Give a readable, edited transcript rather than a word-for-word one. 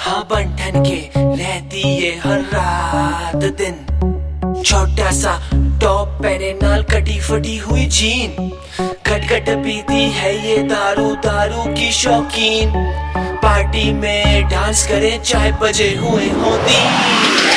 हाँ बंठन के रहती ये हर रात दिन। छोटा सा टॉप पहने नाल कटी फटी हुई जीन, घट पीती है ये दारू दारू की शौकीन। पार्टी में डांस करे चाहे बजे हुए हों 3।